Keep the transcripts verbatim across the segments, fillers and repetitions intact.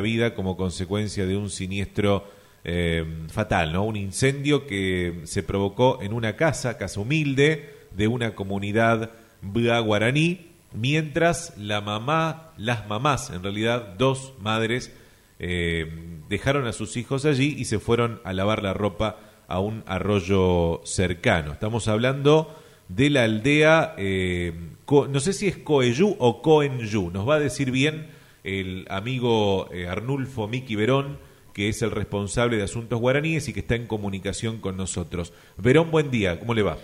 vida como consecuencia de un siniestro eh, fatal, ¿no? Un incendio que se provocó en una casa, casa humilde, de una comunidad bua guaraní, mientras la mamá, las mamás, en realidad dos madres, eh, dejaron a sus hijos allí y se fueron a lavar la ropa a un arroyo cercano. Estamos hablando de la aldea, eh, Co, no sé si es Coeyú o Coenyú, nos va a decir bien el amigo eh, Arnulfo Miki Verón, que es el responsable de asuntos guaraníes y que está en comunicación con nosotros. Verón, buen día, ¿cómo le va?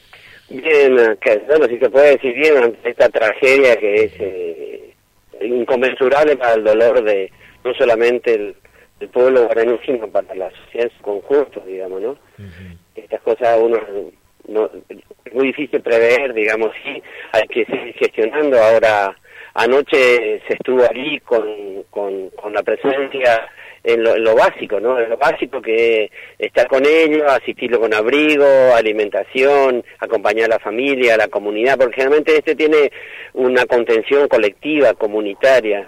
Bien, que, bueno, si se puede decir bien ante esta tragedia que es eh, inconmensurable para el dolor de no solamente el, el pueblo guaraní, sino para la sociedad en su conjunto, digamos, ¿no? Uh-huh. Estas cosas uno no, es muy difícil prever, digamos, sí, hay que seguir gestionando. Ahora, anoche se estuvo allí con, con, con la presencia en lo, en lo básico, ¿no? En lo básico que estar con ellos, asistirlo con abrigo, alimentación, acompañar a la familia, a la comunidad, porque generalmente este tiene una contención colectiva, comunitaria.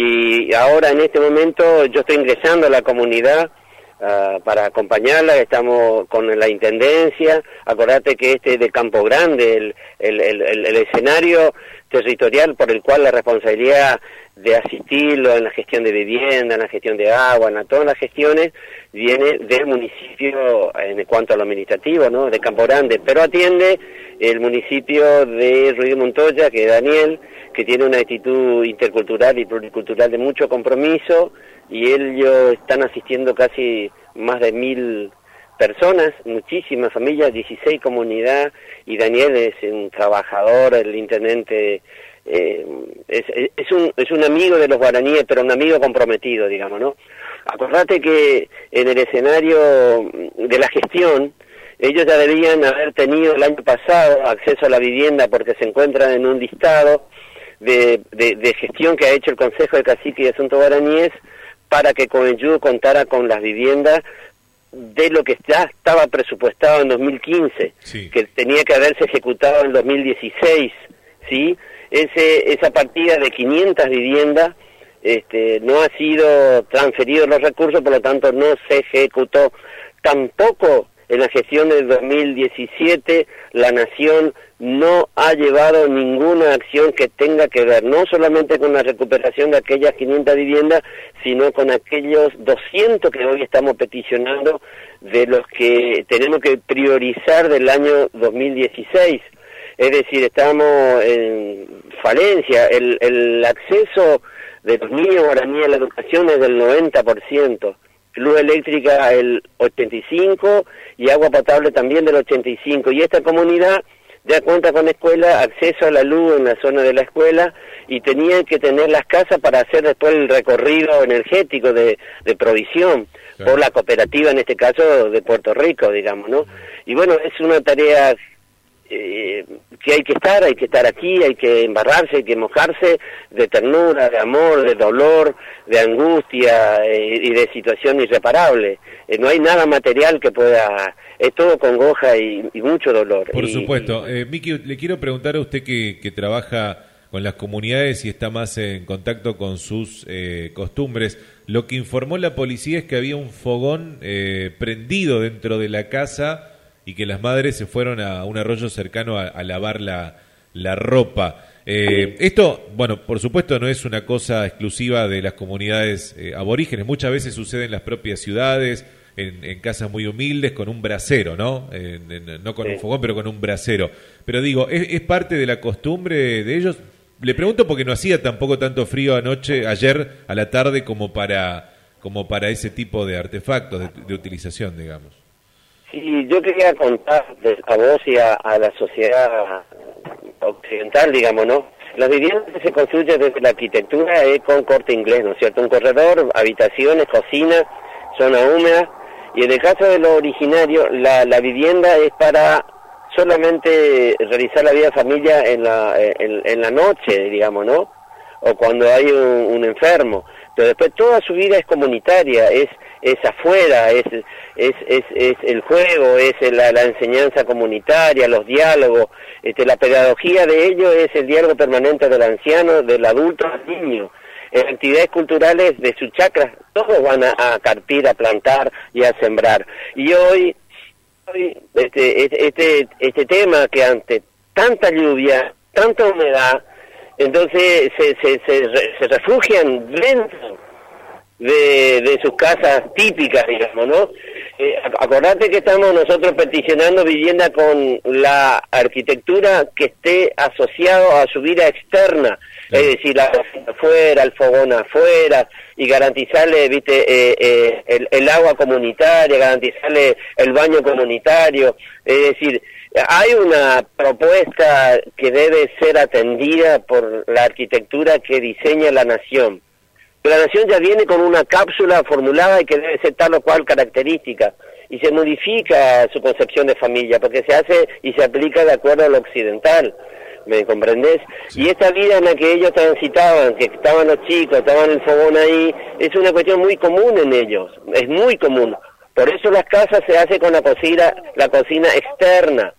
Y ahora en este momento yo estoy ingresando a la comunidad uh, para acompañarla, estamos con la intendencia. Acordate que este es de Campo Grande, el, el, el, el, el escenario territorial por el cual la responsabilidad de asistirlo en la gestión de vivienda, en la gestión de agua, en la, todas las gestiones, viene del municipio en cuanto a lo administrativo, ¿no? De Campo Grande, pero atiende el municipio de Ruiz de Montoya, que es Daniel, que tiene una actitud intercultural y pluricultural de mucho compromiso, y ellos están asistiendo casi más de mil personas, muchísimas familias, dieciséis comunidades, y Daniel es un trabajador, el intendente, eh, es, es, un, es un amigo de los guaraníes, pero un amigo comprometido, digamos, ¿no? Acordate que en el escenario de la gestión, ellos ya debían haber tenido el año pasado acceso a la vivienda porque se encuentran en un listado de, de, de gestión que ha hecho el Consejo de Cacique y Asuntos Guaraníes para que Coenyú contara con las viviendas de lo que ya estaba presupuestado en dos mil quince, sí, que tenía que haberse ejecutado en dos mil dieciséis, ¿sí? Ese, esa partida de quinientas viviendas este, no ha sido transferido los recursos, por lo tanto no se ejecutó. Tampoco en la gestión del dos mil diecisiete la Nación no ha llevado ninguna acción que tenga que ver no solamente con la recuperación de aquellas quinientas viviendas, sino con aquellos doscientos que hoy estamos peticionando, de los que tenemos que priorizar del año dos mil dieciséis. Es decir, estamos en falencia. El, el acceso de los niños guaraníes a la educación es del noventa por ciento. Luz eléctrica el ochenta y cinco por ciento y agua potable también del ochenta y cinco por ciento. Y esta comunidad ya cuenta con escuela, acceso a la luz en la zona de la escuela, y tenían que tener las casas para hacer después el recorrido energético de, de provisión, claro, por la cooperativa, en este caso de Puerto Rico, digamos, ¿no? Y bueno, es una tarea eh, que hay que estar, hay que estar aquí, hay que embarrarse, hay que mojarse de ternura, de amor, de dolor, de angustia eh, y de situación irreparable. Eh, no hay nada material que pueda... Es todo congoja y, y mucho dolor. Por y, supuesto. Eh, Miki, le quiero preguntar a usted que, que trabaja con las comunidades y está más en contacto con sus eh, costumbres. Lo que informó la policía es que había un fogón eh, prendido dentro de la casa y que las madres se fueron a un arroyo cercano a, a lavar la, la ropa. Eh, esto, bueno, por supuesto no es una cosa exclusiva de las comunidades eh, aborígenes. Muchas veces sucede en las propias ciudades, En, en casas muy humildes, con un brasero, ¿no? En, en, no con sí. un fogón, pero con un brasero. Pero digo, ¿es, ¿es parte de la costumbre de ellos? Le pregunto porque no hacía tampoco tanto frío anoche, ayer a la tarde, como para como para ese tipo de artefactos de, de utilización, digamos. Sí, yo quería contar a vos y a, a la sociedad occidental, digamos, ¿no? Las viviendas que se construyen desde la arquitectura es con Corte Inglés, ¿no es cierto? Un corredor, habitaciones, cocina, zona húmeda. Y en el caso de lo originario, la, la vivienda es para solamente realizar la vida de familia en la, en, en la noche, digamos, ¿no? O cuando hay un, un enfermo. Pero después toda su vida es comunitaria, es es afuera, es es es, es el juego, es la, la enseñanza comunitaria, los diálogos. Este, la pedagogía de ello es el diálogo permanente del anciano, del adulto al niño. en actividades culturales de sus chacras, todos van a, a carpir, a plantar y a sembrar. Y hoy, hoy este, este, este, este tema que ante tanta lluvia, tanta humedad, entonces se, se, se, se refugian dentro de, de sus casas típicas, digamos, ¿no? Eh, acordate que estamos nosotros peticionando vivienda con la arquitectura que esté asociado a su vida externa, sí. Es decir, la cocina afuera, el fogón afuera, y garantizarle, viste, eh, eh, el, el agua comunitaria, garantizarle el baño comunitario, es decir, hay una propuesta que debe ser atendida por la arquitectura que diseña la nación. La nación ya viene con una cápsula formulada y que debe ser tal o cual característica, y se modifica su concepción de familia, porque se hace y se aplica de acuerdo a lo occidental, ¿me comprendés? Sí. Y esta vida en la que ellos transitaban, que estaban los chicos, estaban el fogón ahí, es una cuestión muy común en ellos, es muy común. Por eso las casas se hace con la cocina, la cocina externa,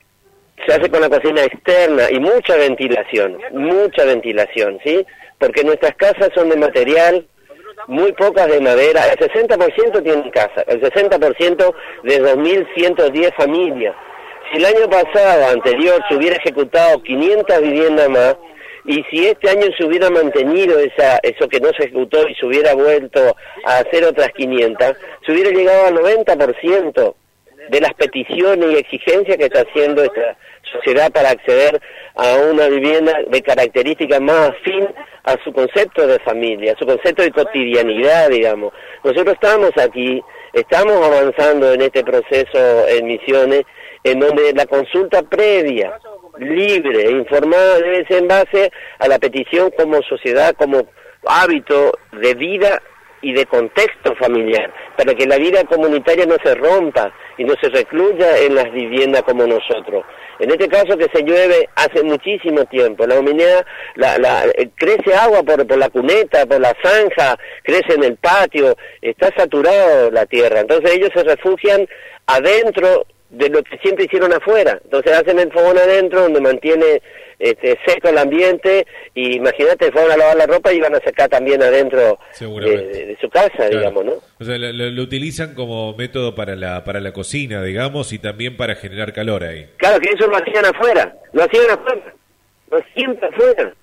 se hace con la cocina externa y mucha ventilación, mucha ventilación, ¿sí? Porque nuestras casas son de material, muy pocas de madera, el sesenta por ciento tienen casa, el sesenta por ciento de dos mil ciento diez familias. Si el año pasado, anterior, se hubiera ejecutado quinientas viviendas más, y si este año se hubiera mantenido esa eso que no se ejecutó y se hubiera vuelto a hacer otras quinientas, se hubiera llegado al noventa por ciento de las peticiones y exigencias que está haciendo esta sociedad para acceder a una vivienda de características más afín a su concepto de familia, a su concepto de cotidianidad, digamos. Nosotros estamos aquí, estamos avanzando en este proceso en Misiones, en donde la consulta previa, libre e informada debe ser en base a la petición como sociedad, como hábito de vida y de contexto familiar, para que la vida comunitaria no se rompa y no se recluya en las viviendas como nosotros. En este caso que se llueve hace muchísimo tiempo, la humedad, la, la, crece agua por, por la cuneta, por la zanja, crece en el patio, está saturado la tierra, entonces ellos se refugian adentro de lo que siempre hicieron afuera, entonces hacen el fogón adentro donde mantiene este, seco el ambiente, y imagínate, fueron a lavar la ropa y van a sacar también adentro de, de, de su casa, claro. Digamos, ¿no? O sea, lo, lo utilizan como método para la para la cocina, digamos, y también para generar calor ahí. Claro, que eso lo hacían afuera, lo hacían afuera, lo siempre afuera,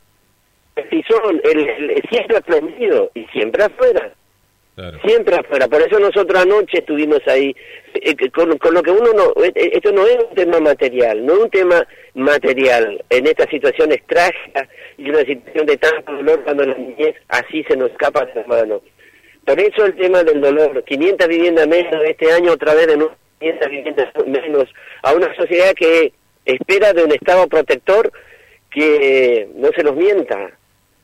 si son el, el, siempre aprendido y siempre afuera. Claro. Siempre afuera, por eso nosotros anoche estuvimos ahí, eh, con, con lo que uno no, eh, esto no es un tema material, no es un tema material, en estas situaciones trágicas y una situación de tanto dolor cuando la niñez así se nos escapa de las manos. Por eso el tema del dolor, quinientas viviendas menos este año, otra vez de nuevo quinientas viviendas menos, a una sociedad que espera de un Estado protector que no se los mienta,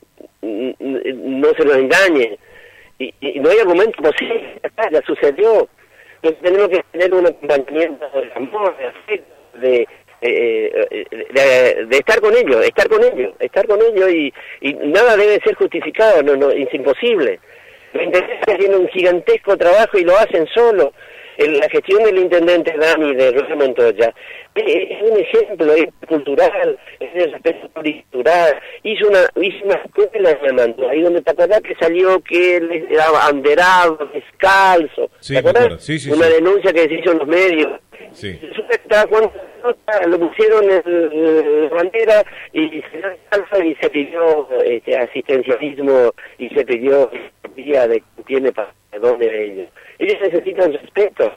no se los engañe. Y, y no hay argumento posible, ya sucedió. Entonces tenemos que tener un acompañamiento de amor, de afecto, de, eh, de, de estar con ellos, estar con ellos, estar con ellos, y, y nada debe ser justificado, no, no, es imposible. Los intendentes tienen un gigantesco trabajo y lo hacen solo. En la gestión del intendente Dani de Rosa Montoya es un ejemplo, es cultural, es de respeto cultural. Hizo una, hizo una escuela llamando, ahí donde te acordás que salió que él era abanderado, descalzo, sí, ¿te acordás? Sí, sí, una sí. denuncia que se hizo en los medios. Sí. Cuando lo pusieron en la bandera y se descalzo y se pidió este, asistencialismo y se pidió vía de que tiene para dónde de ellos. Ellos necesitan respeto.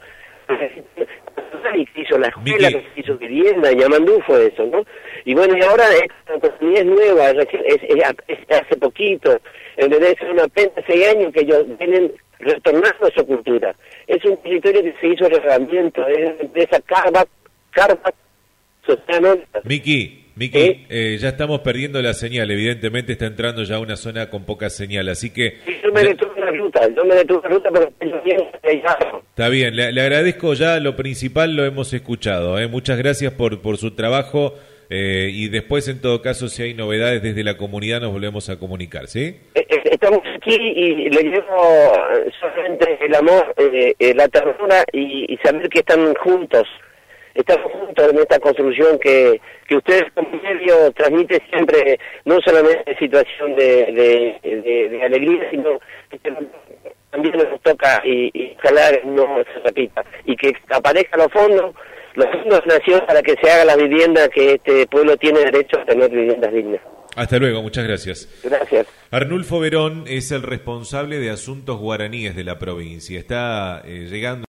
Y se hizo la escuela, que se hizo vivienda, Yamandú fue eso, ¿no? Y bueno, y ahora esta oportunidad es nueva, es, es, es hace poquito, en vez de ser una pena, seis años que ellos vienen retornando a su cultura. Es un territorio que se hizo reglamento, es una empresa Carva, Carva, Socialmente. Miki, Miki, ¿sí? eh, ya estamos perdiendo la señal, evidentemente está entrando ya a una zona con poca señal, así que... Sí, yo me ya... detuve la ruta, yo me detuve la ruta porque yo bien Está bien, le, le agradezco ya, lo principal lo hemos escuchado, ¿eh? Muchas gracias por, por su trabajo, eh, y después en todo caso si hay novedades desde la comunidad nos volvemos a comunicar, ¿sí? Estamos aquí y le llevo solamente el amor, eh, eh, la ternura y, y saber que están juntos. estamos juntos en esta construcción que, que ustedes como medio transmiten siempre, no solamente situación de, de, de, de alegría, sino que también nos toca y, y ojalá no se repita, y que aparezcan los fondos, los fondos de nación para que se haga la vivienda que este pueblo tiene derecho a tener viviendas dignas. Hasta luego, muchas gracias. Gracias. Arnulfo Verón es el responsable de asuntos guaraníes de la provincia. Está eh, llegando